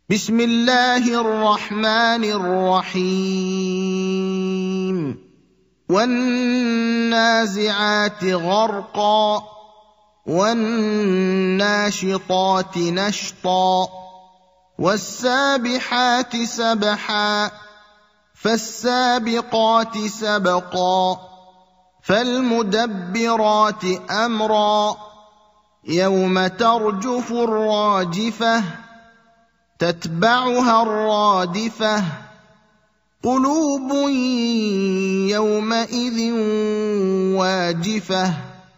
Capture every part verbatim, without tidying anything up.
بسم الله الرحمن الرحيم والنازعات غرقا والناشطات نشطا والسابحات سبحا فالسابقات سبقا فالمدبرات أمرا يوم ترجف الراجفة تتبعها الرادفة قلوب يومئذ واجفة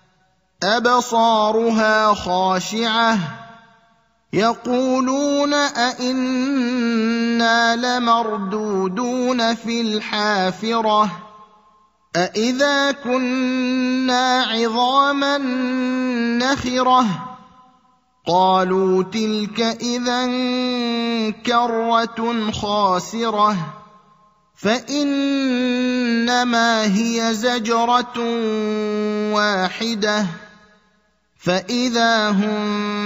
أبصارها خاشعة يقولون أئنا لمردودون في الحافرة أئذا كنا عظاما نخرة قالوا تلك إذا كرة خاسرة فإنما هي زجرة واحدة فإذا هم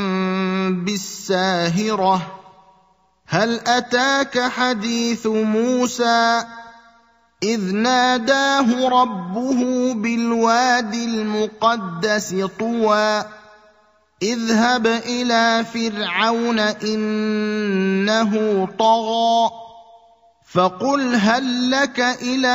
بالساهرة هل أتاك حديث موسى إذ ناداه ربه بالوادي المقدس طوى اذهب إلى فرعون إنه طغى فقل هل لك إلى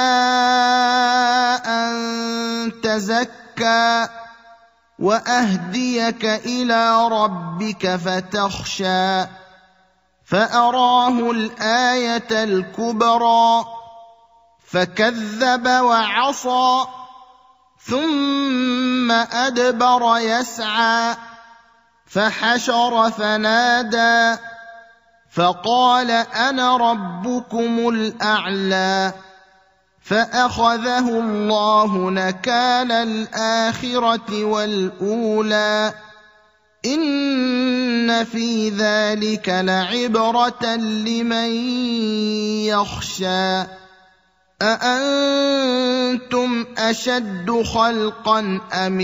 أن تزكى وأهديك إلى ربك فتخشى فأراه الآية الكبرى فكذب وعصى ثم أدبر يسعى فحشر فنادى فقال أنا ربكم الأعلى فأخذه الله نكال الآخرة والأولى إن في ذلك لعبرة لمن يخشى أأنتم أشد خلقا أم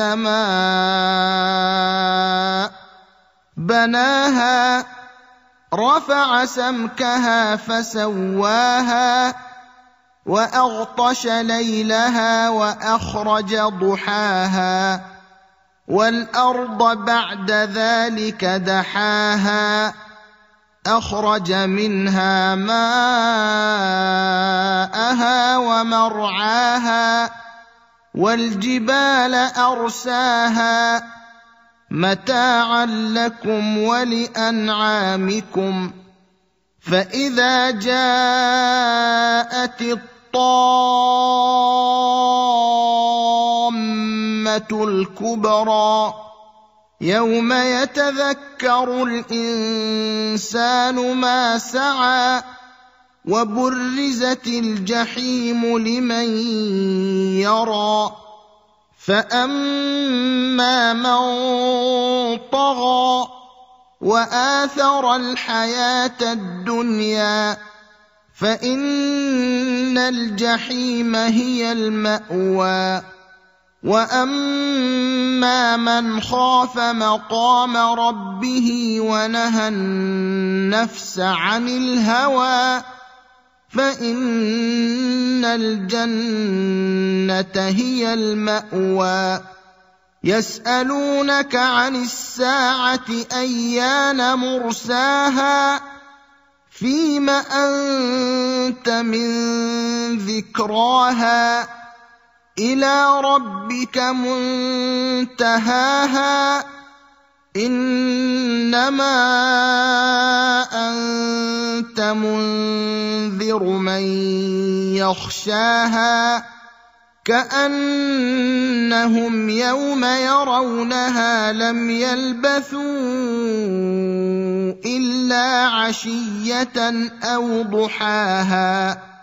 السماء بناها رفع سمكها فسواها وأغطش ليلها وأخرج ضحاها والأرض بعد ذلك دحاها أخرج منها ماءها ومرعاها والجبال أرساها متاعا لكم ولأنعامكم فإذا جاءت الطامة الكبرى يوم يتذكر الإنسان ما سعى وبرزت الجحيم لمن يرى فأما من طغى وآثر الحياة الدنيا فإن الجحيم هي المأوى وأما من خاف مقام ربه ونهى النفس عن الهوى فإن الجنة هي المأوى يسألونك عن الساعة أيان مرساها فيم أنت من ذكراها إلى ربك منتهاها إنما أنت منذر من يخشاها كأنهم يوم يرونها لم يلبثوا إلا عشية أو ضحاها